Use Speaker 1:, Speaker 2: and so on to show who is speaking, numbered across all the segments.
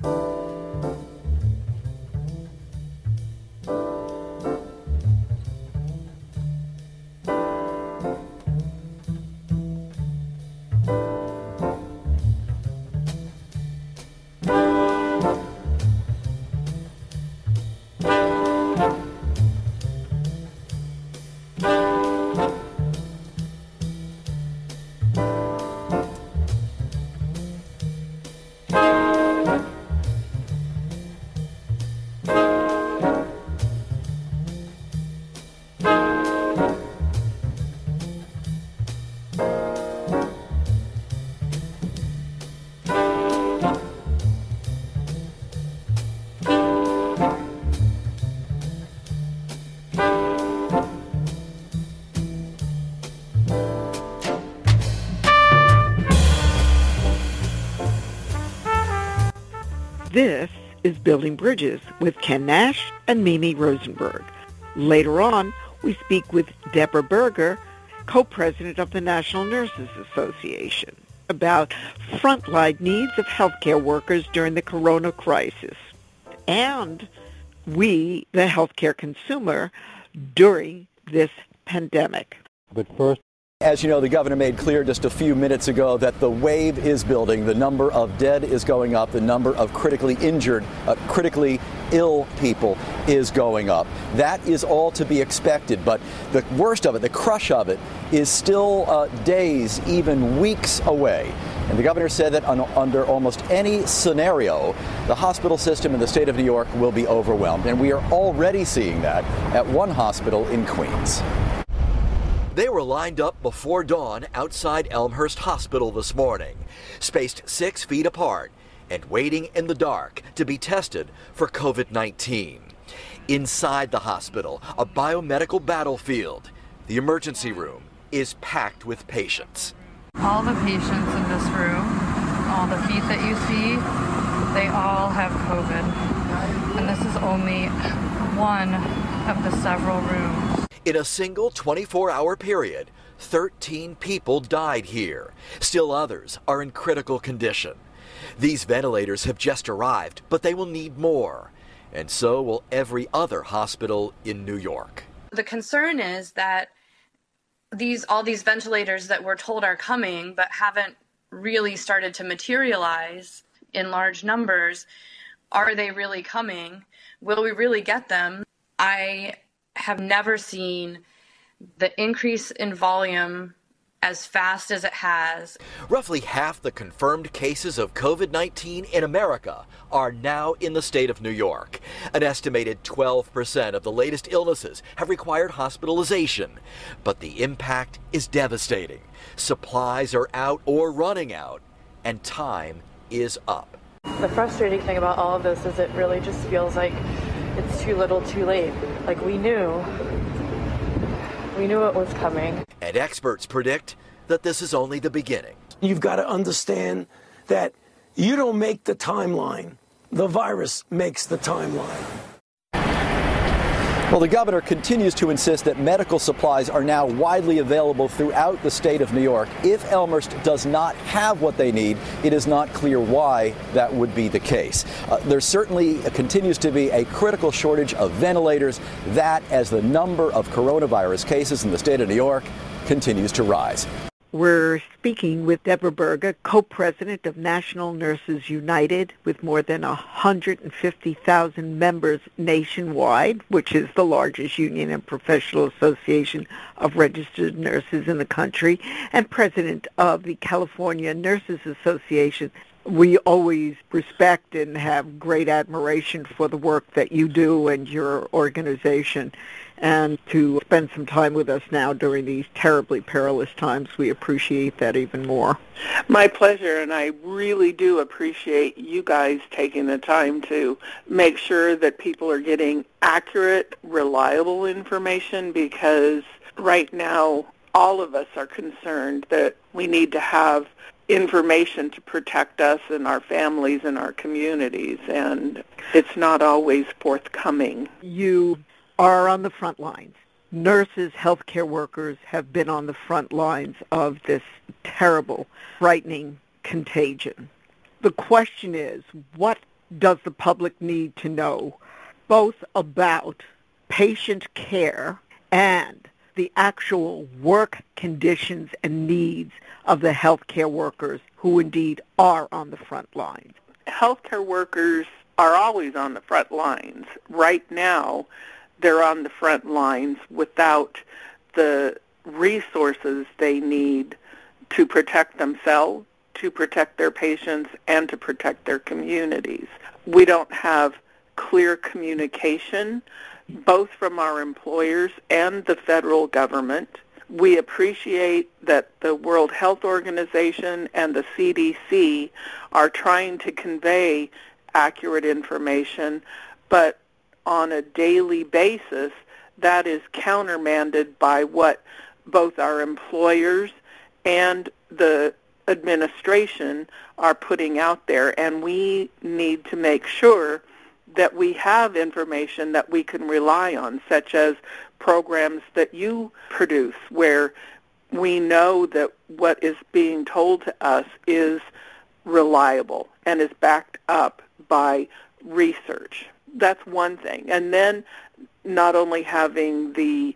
Speaker 1: This is Building Bridges with Ken Nash and Mimi Rosenberg. Later on, we speak with Deborah Berger, co-president of the National Nurses Association, about frontline needs of healthcare workers during the corona crisis, and we, the healthcare consumer, during this pandemic.
Speaker 2: But first, as you know, the governor made clear just a few minutes ago that the wave is building. The number of dead is going up. The number of critically injured, critically ill people is going up. That is all to be expected. But the worst of it, the crush of it, is still days, even weeks away. And the governor said that under almost any scenario, the hospital system in the state of New York will be overwhelmed. And we are already seeing that at one hospital in Queens.
Speaker 3: They were lined up before dawn outside Elmhurst Hospital this morning, spaced 6 feet apart and waiting in the dark to be tested for COVID-19. Inside the hospital, a biomedical battlefield. The emergency room is packed with patients.
Speaker 4: All the patients in this room, all the feet that you see, they all have COVID. And this is only one of the several rooms.
Speaker 3: In a single 24-hour period, 13 people died here. Still others are in critical condition. These ventilators have just arrived, but they will need more. And so will every other hospital in New York.
Speaker 5: The concern is that all these ventilators that we're told are coming but haven't really started to materialize in large numbers, are they really coming? Will we really get them? I have never seen the increase in volume as fast as it has.
Speaker 3: Roughly half the confirmed cases of COVID-19 in America are now in the state of New York. An estimated 12% of the latest illnesses have required hospitalization, but the impact is devastating. Supplies are out or running out, and time is up.
Speaker 6: The frustrating thing about all of this is it really just feels like it's too little too late. Like we knew it was coming.
Speaker 3: And experts predict that this is only the beginning.
Speaker 7: You've got to understand that you don't make the timeline. The virus makes the timeline.
Speaker 2: Well, the governor continues to insist that medical supplies are now widely available throughout the state of New York. If Elmhurst does not have what they need, it is not clear why that would be the case. There certainly continues to be a critical shortage of ventilators, that as the number of coronavirus cases in the state of New York continues to rise.
Speaker 1: We're speaking with Deborah Berger, co-president of National Nurses United, with more than 150,000 members nationwide, which is the largest union and professional association of registered nurses in the country, and president of the California Nurses Association. We always respect and have great admiration for the work that you do and your organization. And to spend some time with us now during these terribly perilous times, we appreciate that even more.
Speaker 8: My pleasure, and I really do appreciate you guys taking the time to make sure that people are getting accurate, reliable information, because right now all of us are concerned that we need to have information to protect us and our families and our communities, and it's not always forthcoming.
Speaker 1: You are on the front lines. Nurses, healthcare workers have been on the front lines of this terrible, frightening contagion. The question is, what does the public need to know, both about patient care and the actual work conditions and needs of the healthcare workers who indeed are on the front lines?
Speaker 8: Healthcare workers are always on the front lines. Right now, they're on the front lines without the resources they need to protect themselves, to protect their patients, and to protect their communities. We don't have clear communication, both from our employers and the federal government. We appreciate that the World Health Organization and the CDC are trying to convey accurate information, but on a daily basis, that is countermanded by what both our employers and the administration are putting out there, and we need to make sure that we have information that we can rely on, such as programs that you produce, where we know that what is being told to us is reliable and is backed up by research. That's one thing. And then not only having the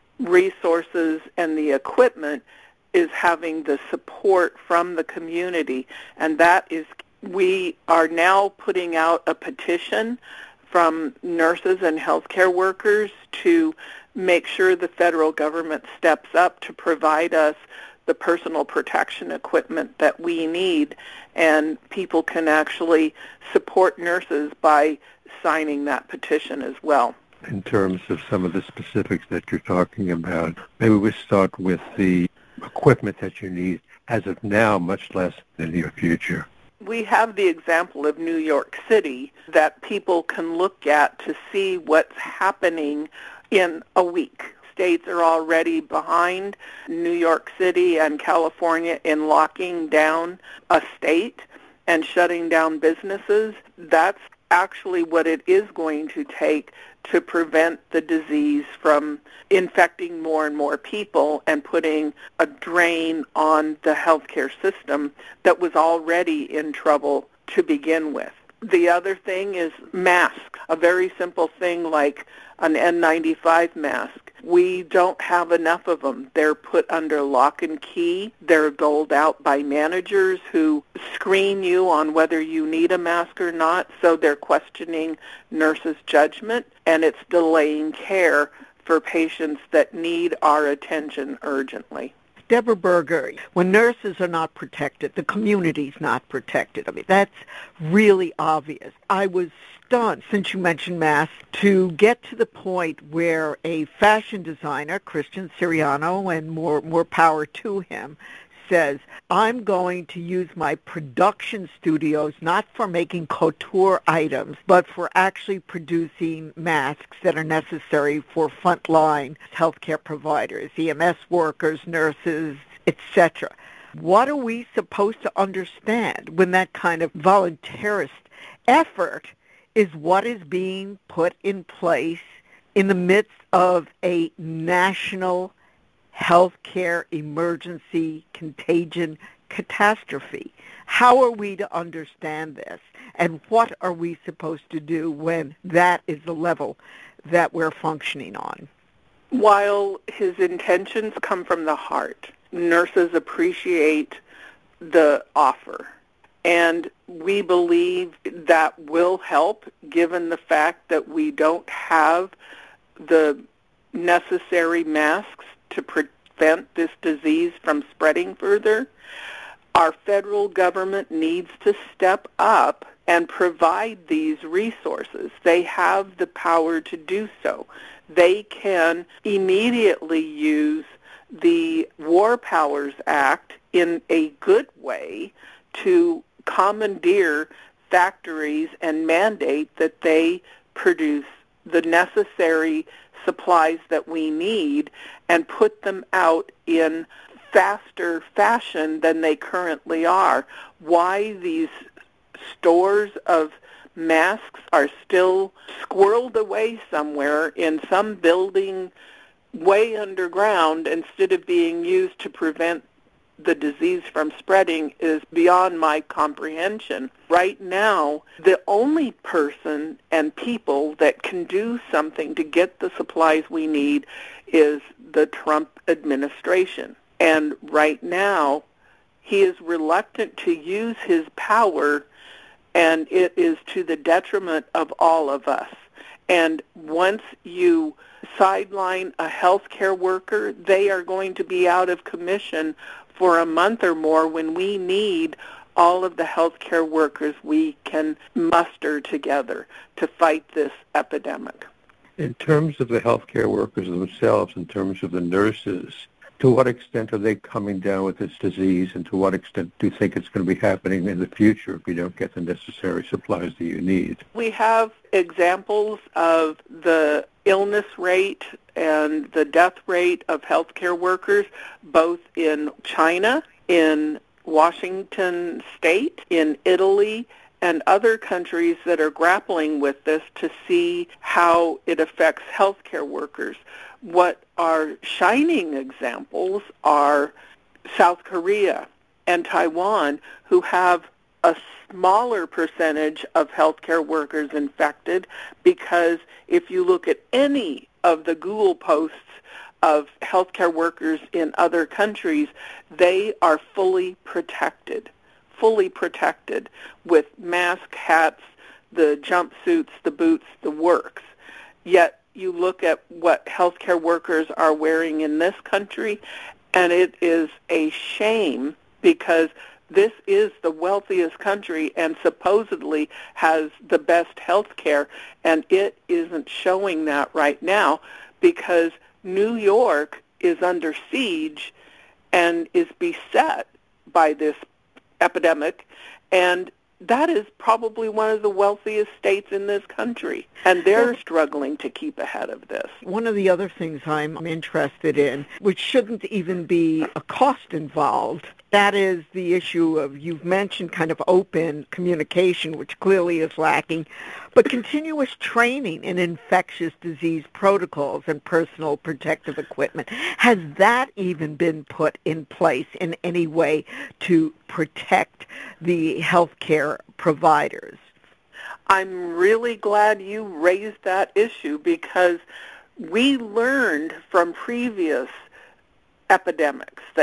Speaker 8: resources and the equipment, is having the support from the community. And that is, we are now putting out a petition from nurses and healthcare workers to make sure the federal government steps up to provide us the personal protection equipment that we need, and people can actually support nurses by signing that petition as well.
Speaker 9: In terms of some of the specifics that you're talking about, maybe we start with the equipment that you need as of now, much less in the near future.
Speaker 8: We have the example of New York City that people can look at to see what's happening in a week. States are already behind New York City and California in locking down a state and shutting down businesses. That's actually what it is going to take to prevent the disease from infecting more and more people and putting a drain on the healthcare system that was already in trouble to begin with. The other thing is masks, a very simple thing like an N95 mask. We don't have enough of them. They're put under lock and key. They're doled out by managers who screen you on whether you need a mask or not, so they're questioning nurses' judgment, and it's delaying care for patients that need our attention urgently.
Speaker 1: Deborah Berger, when nurses are not protected, the community's not protected. I mean, that's really obvious. I was stunned, since you mentioned masks, to get to the point where a fashion designer, Christian Siriano, and more power to him, says, I'm going to use my production studios not for making couture items, but for actually producing masks that are necessary for frontline healthcare providers, EMS workers, nurses, etc. What are we supposed to understand when that kind of voluntarist effort is what is being put in place in the midst of a national healthcare emergency contagion catastrophe? How are we to understand this? And what are we supposed to do when that is the level that we're functioning on?
Speaker 8: While his intentions come from the heart, nurses appreciate the offer. And we believe that will help, given the fact that we don't have the necessary masks to prevent this disease from spreading further. Our federal government needs to step up and provide these resources. They have the power to do so. They can immediately use the War Powers Act in a good way to commandeer factories and mandate that they produce the necessary supplies that we need and put them out in faster fashion than they currently are. Why these stores of masks are still squirreled away somewhere in some building way underground instead of being used to prevent the disease from spreading is beyond my comprehension. Right now, the only person and people that can do something to get the supplies we need is the Trump administration. And right now, he is reluctant to use his power, and it is to the detriment of all of us. And once you sideline a healthcare worker, they are going to be out of commission for a month or more when we need all of the healthcare workers we can muster together to fight this epidemic.
Speaker 9: In terms of the healthcare workers themselves, in terms of the nurses, to what extent are they coming down with this disease, and to what extent do you think it's going to be happening in the future if you don't get the necessary supplies that you need?
Speaker 8: We have examples of the illness rate and the death rate of healthcare workers, both in China, in Washington State, in Italy, and other countries that are grappling with this to see how it affects healthcare workers. What are shining examples are South Korea and Taiwan, who have a smaller percentage of healthcare workers infected, because if you look at any of the Google posts of healthcare workers in other countries, they are fully protected with mask, hats, the jumpsuits, the boots, the works. Yet you look at what healthcare workers are wearing in this country, and it is a shame, because this is the wealthiest country and supposedly has the best health care, and it isn't showing that right now because New York is under siege and is beset by this epidemic, and that is probably one of the wealthiest states in this country, and they're struggling to keep ahead of this.
Speaker 1: One of the other things I'm interested in, which shouldn't even be a cost involved, that is the issue of, you've mentioned kind of open communication, which clearly is lacking, but continuous training in infectious disease protocols and personal protective equipment. Has that even been put in place in any way to protect the healthcare providers?
Speaker 8: I'm really glad you raised that issue, because we learned from previous epidemics, the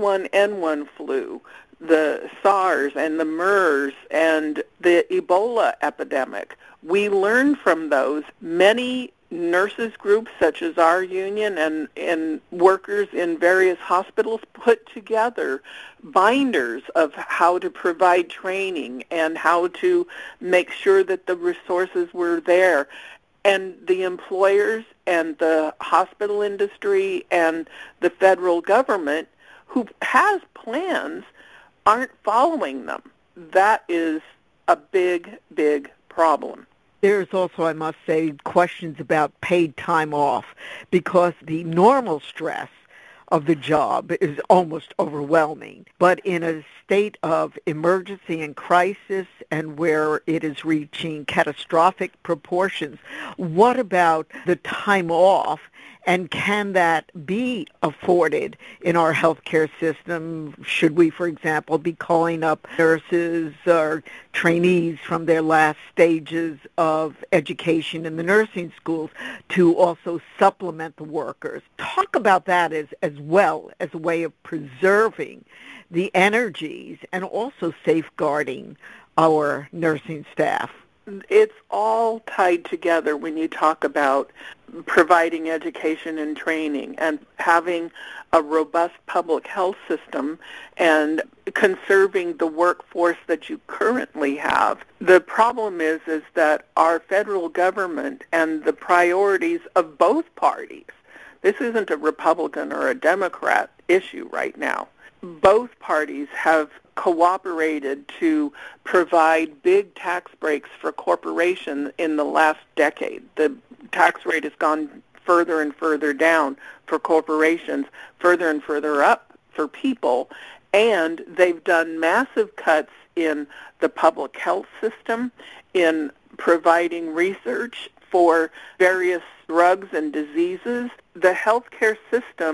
Speaker 8: H1N1 flu, the SARS and the MERS and the Ebola epidemic. We learned from those. Many nurses groups, such as our union, and workers in various hospitals put together binders of how to provide training and how to make sure that the resources were there. And the employers and the hospital industry and the federal government, who has plans, aren't following them. That is a big, big problem.
Speaker 1: There's also, I must say, questions about paid time off, because the normal stress of the job is almost overwhelming. But in a state of emergency and crisis, and where it is reaching catastrophic proportions, what about the time off, and can that be afforded in our healthcare system? Should we, for example, be calling up nurses or trainees from their last stages of education in the nursing schools to also supplement the workers? Talk about that as well as a way of preserving the energies and also safeguarding our nursing staff.
Speaker 8: It's all tied together when you talk about providing education and training and having a robust public health system and conserving the workforce that you currently have. The problem is that our federal government and the priorities of both parties, this isn't a Republican or a Democrat issue right now. Both parties have cooperated to provide big tax breaks for corporations in the last decade. The tax rate has gone further and further down for corporations, further and further up for people, and they've done massive cuts in the public health system, in providing research for various drugs and diseases. The healthcare system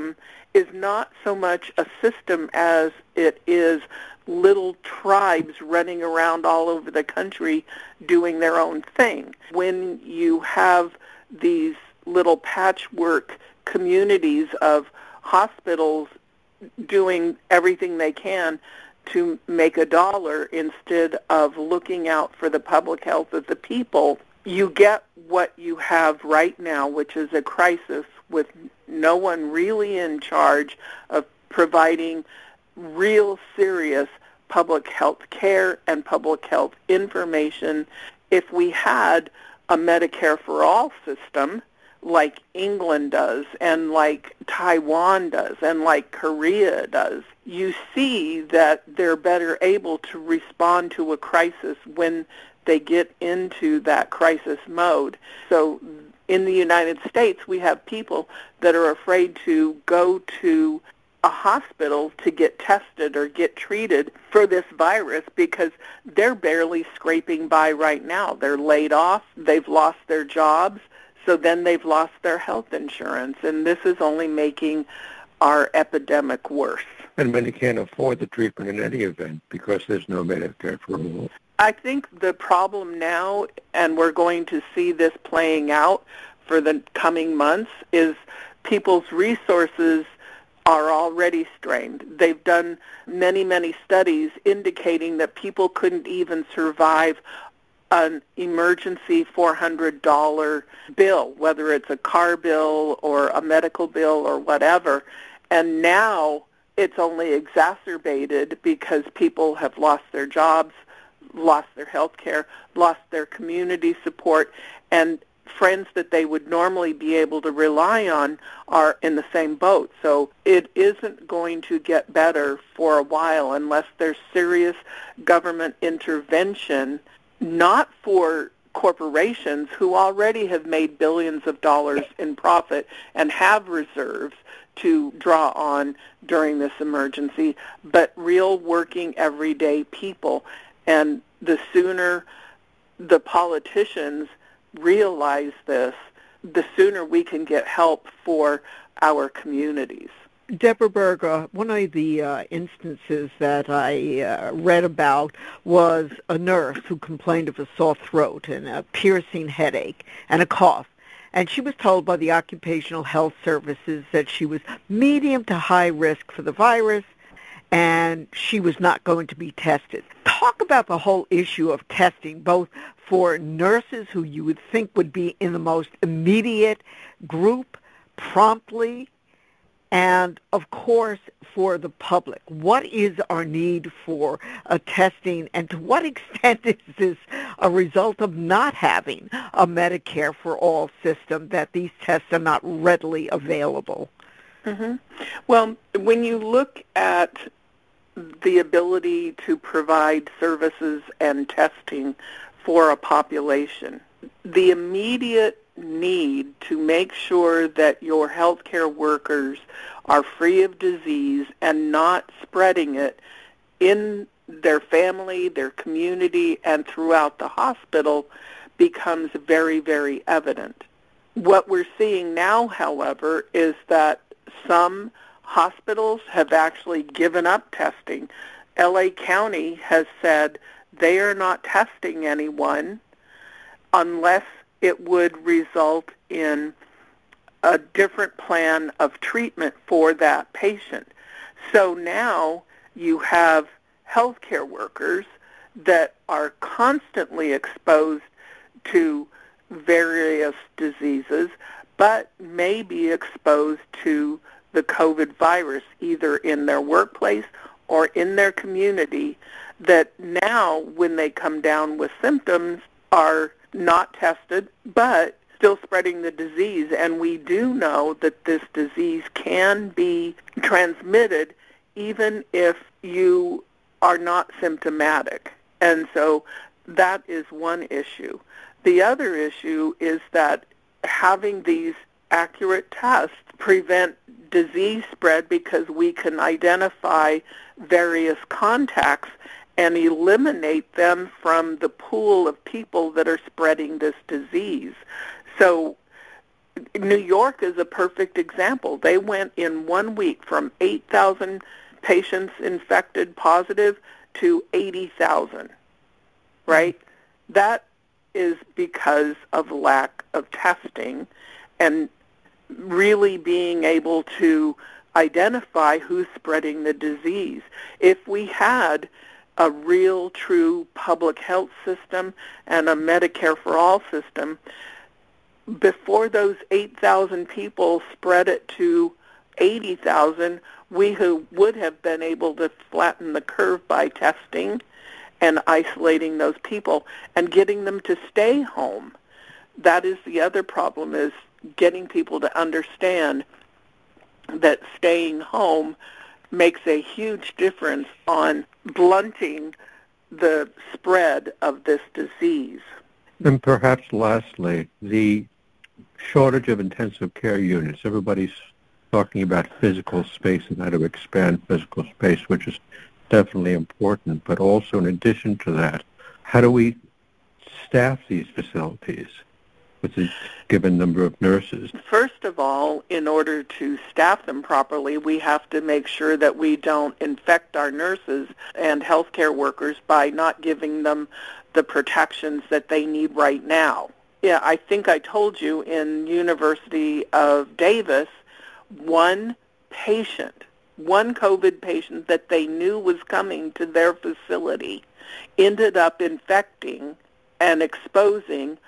Speaker 8: is not so much a system as it is little tribes running around all over the country doing their own thing. When you have these little patchwork communities of hospitals doing everything they can to make a dollar instead of looking out for the public health of the people, you get what you have right now, which is a crisis with no one really in charge of providing real serious public health care and public health information. If we had a Medicare for All system like England does and like Taiwan does and like Korea does, you see that they're better able to respond to a crisis when they get into that crisis mode. So in the United States, we have people that are afraid to go to a hospital to get tested or get treated for this virus because they're barely scraping by right now. They're laid off, they've lost their jobs, so then they've lost their health insurance, and this is only making our epidemic worse.
Speaker 9: And many can't afford the treatment in any event because there's no Medicare for all.
Speaker 8: I think the problem now, and we're going to see this playing out for the coming months, is people's resources are already strained. They've done many, many studies indicating that people couldn't even survive an emergency $400 bill, whether it's a car bill or a medical bill or whatever. And now it's only exacerbated because people have lost their jobs, lost their health care, lost their community support, and friends that they would normally be able to rely on are in the same boat. So it isn't going to get better for a while unless there's serious government intervention, not for corporations who already have made billions of dollars in profit and have reserves to draw on during this emergency, but real working everyday people. And the sooner the politicians realize this, the sooner we can get help for our communities.
Speaker 1: Deborah Berger, one of the instances that I read about was a nurse who complained of a sore throat and a piercing headache and a cough. And she was told by the occupational health services that she was medium to high risk for the virus and she was not going to be tested. Talk about the whole issue of testing, both for nurses who you would think would be in the most immediate group promptly, and, of course, for the public. What is our need for testing, and to what extent is this a result of not having a Medicare for All system, that these tests are not readily available?
Speaker 8: Mm-hmm. Well, when you look at the ability to provide services and testing for a population, the immediate need to make sure that your healthcare workers are free of disease and not spreading it in their family, their community, and throughout the hospital becomes very, very evident. What we're seeing now, however, is that some hospitals have actually given up testing. LA County has said they are not testing anyone unless it would result in a different plan of treatment for that patient. So now you have healthcare workers that are constantly exposed to various diseases, but may be exposed to the COVID virus either in their workplace or in their community, that now when they come down with symptoms are not tested, but still spreading the disease. And we do know that this disease can be transmitted even if you are not symptomatic. And so that is one issue. The other issue is that having these accurate tests prevent disease spread because we can identify various contacts and eliminate them from the pool of people that are spreading this disease. So New York is a perfect example. They went in 1 week from 8,000 patients infected positive to 80,000, right? That is because of lack of testing and really being able to identify who's spreading the disease. If we had a real, true public health system and a Medicare for All system, before those 8,000 people spread it to 80,000, we would have been able to flatten the curve by testing and isolating those people and getting them to stay home. That is the other problem, is getting people to understand that staying home makes a huge difference on blunting the spread of this disease.
Speaker 9: And perhaps lastly, the shortage of intensive care units. Everybody's talking about physical space and how to expand physical space, which is definitely important. But also, in addition to that, how do we staff these facilities with a given number of nurses?
Speaker 8: First of all, in order to staff them properly, we have to make sure that we don't infect our nurses and healthcare workers by not giving them the protections that they need right now. Yeah, I think I told you in University of Davis, one COVID patient that they knew was coming to their facility ended up infecting and exposing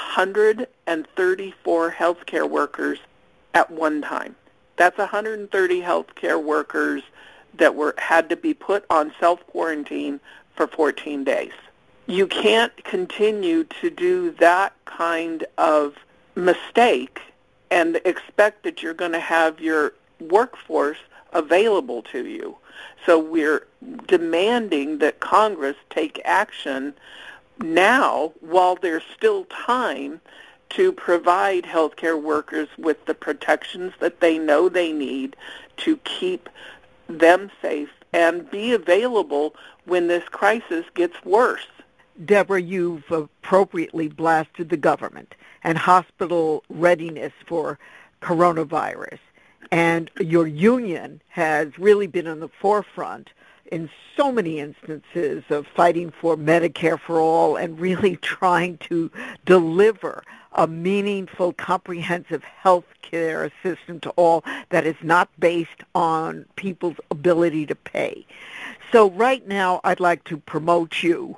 Speaker 8: 134 healthcare workers at one time. That's 130 healthcare workers that had to be put on self-quarantine for 14 days. You can't continue to do that kind of mistake and expect that you're going to have your workforce available to you. So we're demanding that Congress take action now, while there's still time, to provide healthcare workers with the protections that they know they need to keep them safe and be available when this crisis gets worse.
Speaker 1: Deborah, you've appropriately blasted the government and hospital readiness for coronavirus. And your union has really been on the forefront in so many instances of fighting for Medicare for all and really trying to deliver a meaningful, comprehensive health care system to all that is not based on people's ability to pay. So right now, I'd like to promote you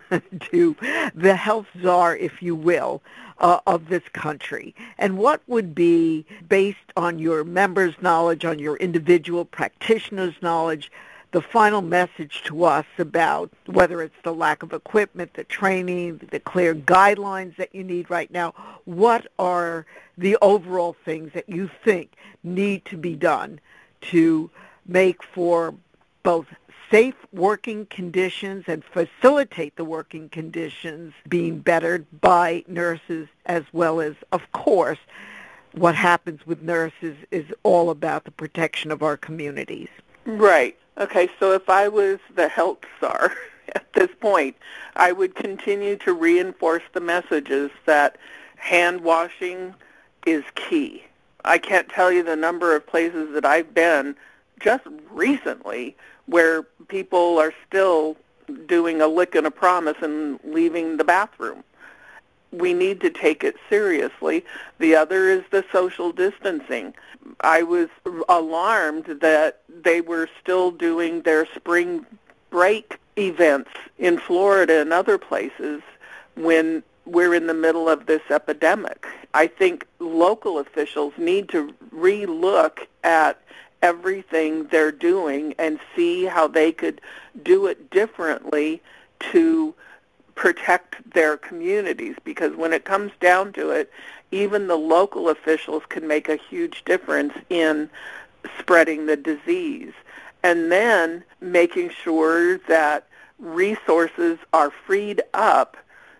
Speaker 1: to the health czar, if you will, of this country. And what would be, based on your members' knowledge, on your individual practitioners' knowledge, the final message to us about whether it's the lack of equipment, the training, the clear guidelines that you need right now? What are the overall things that you think need to be done to make for both safe working conditions and facilitate the working conditions being bettered by nurses, as well as, of course, what happens with nurses is all about the protection of our communities?
Speaker 8: Right. Okay, so if I was the health czar at this point, I would continue to reinforce the messages that hand washing is key. I can't tell you the number of places that I've been just recently where people are still doing a lick and a promise and leaving the bathroom. We need to take it seriously. The other is the social distancing. I was alarmed that they were still doing their spring break events in Florida and other places when we're in the middle of this epidemic. I think local officials need to re-look at everything they're doing and see how they could do it differently to protect their communities, because when it comes down to it, even the local officials can make a huge difference in spreading the disease. And then making sure that resources are freed up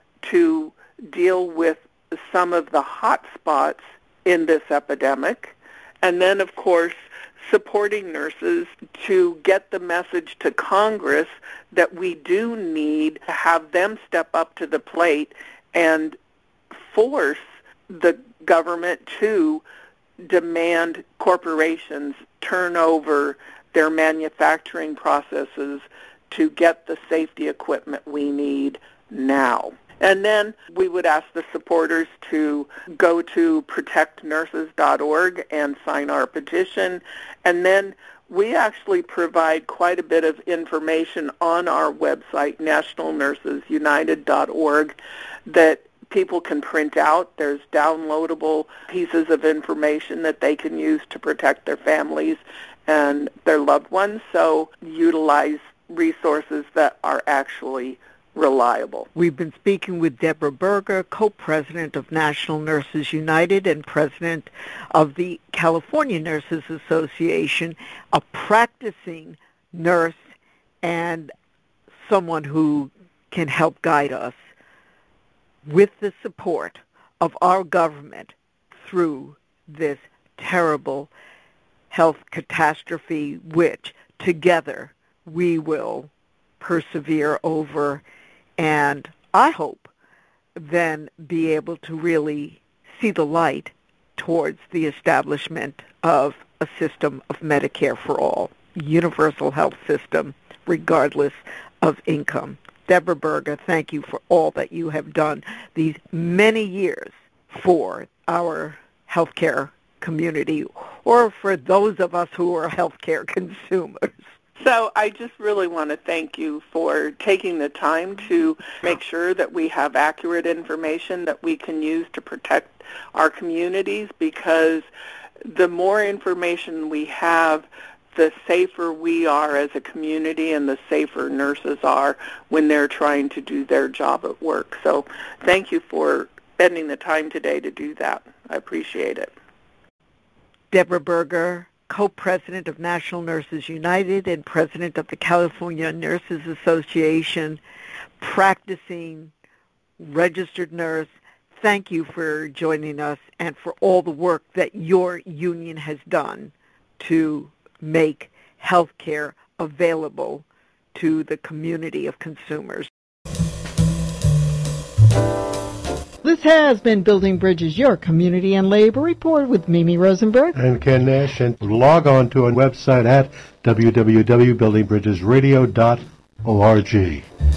Speaker 8: to deal with some of the hot spots in this epidemic. And then, of course, supporting nurses to get the message to Congress that we do need to have them step up to the plate and force the government to demand corporations turn over their manufacturing processes to get the safety equipment we need now. And then we would ask the supporters to go to protectnurses.org and sign our petition. And then we actually provide quite a bit of information on our website, nationalnursesunited.org, that people can print out. There's downloadable pieces of information that they can use to protect their families and their loved ones. So utilize resources that are actually reliable.
Speaker 1: We've been speaking with Deborah Berger, co-president of National Nurses United and president of the California Nurses Association, a practicing nurse and someone who can help guide us with the support of our government through this terrible health catastrophe, which together we will persevere over, and I hope then be able to really see the light towards the establishment of a system of Medicare for all, universal health system, regardless of income. Deborah Berger, thank you for all that you have done these many years for our healthcare community, or for those of us who are healthcare consumers.
Speaker 8: So I just really want to thank you for taking the time to make sure that we have accurate information that we can use to protect our communities, because the more information we have, the safer we are as a community and the safer nurses are when they're trying to do their job at work. So thank you for spending the time today to do that. I appreciate it.
Speaker 1: Deborah Berger, co-president of National Nurses United and president of the California Nurses Association, practicing registered nurse. Thank you for joining us and for all the work that your union has done to make health care available to the community of consumers. This has been Building Bridges, your community and labor report with Mimi Rosenberg
Speaker 10: and Ken Nash. And log on to our website at www.buildingbridgesradio.org.